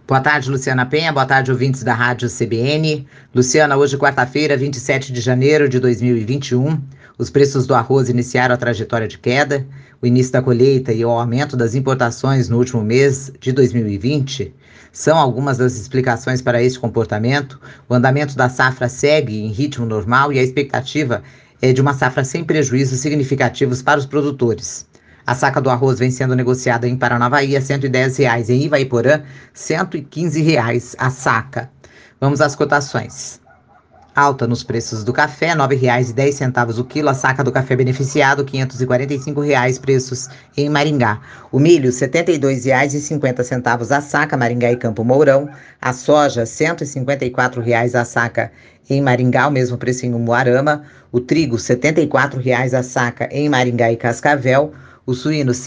Boa tarde, Luciana Penha. Boa tarde, ouvintes da Rádio CBN. Luciana, hoje, quarta-feira, 27 de janeiro de 2021, os preços do arroz iniciaram a trajetória de queda. O início da colheita e o aumento das importações no último mês de 2020 são algumas das explicações para esse comportamento. O andamento da safra segue em ritmo normal e a expectativa é de uma safra sem prejuízos significativos para os produtores. A saca do arroz vem sendo negociada em Paranavaí a R$ 110, em Ivaiporã, R$ 115 a saca. Vamos às cotações. Alta nos preços do café, R$ 9,10 o quilo. A saca do café beneficiado, R$ 545, preços em Maringá. O milho, R$ 72,50 a saca, Maringá e Campo Mourão. A soja, R$ 154 a saca em Maringá, o mesmo preço em Umuarama. O trigo, R$ 74 a saca em Maringá e Cascavel. O suíno, R$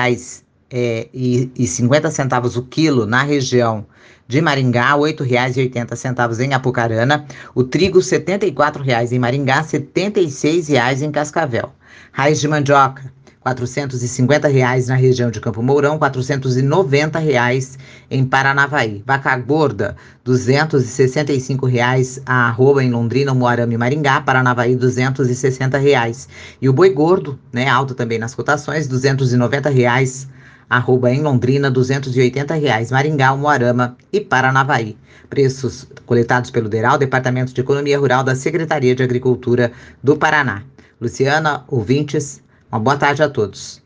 6,50 o quilo na região de Maringá, R$ 8,80 em Apucarana. O trigo, R$ 74 em Maringá, R$ 76 em Cascavel. Raiz de mandioca, R$ 450 na região de Campo Mourão, R$ 490 em Paranavaí. Vaca gorda, R$ 265 a arroba em Londrina, Umuarama e Maringá, Paranavaí R$ 260. E o boi gordo, né, alto também nas cotações, R$ 290 arroba em Londrina, R$ 280, Maringá, Umuarama e Paranavaí. Preços coletados pelo DERAL, Departamento de Economia Rural da Secretaria de Agricultura do Paraná. Luciana, ouvintes, uma boa tarde a todos.